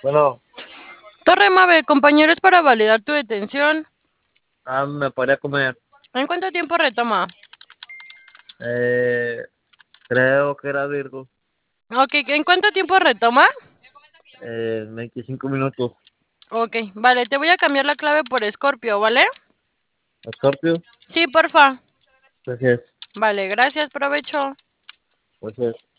Bueno, Torre Mave, compañeros para validar tu detención. me podría comer. ¿En cuánto tiempo retoma? Eh, Creo que era Virgo. Ok, ¿en cuánto tiempo retoma? 25 minutos. Ok, vale, te voy a cambiar la clave por Scorpio, ¿vale? Scorpio, Sí, porfa. gracias. Vale, gracias, provecho. Gracias.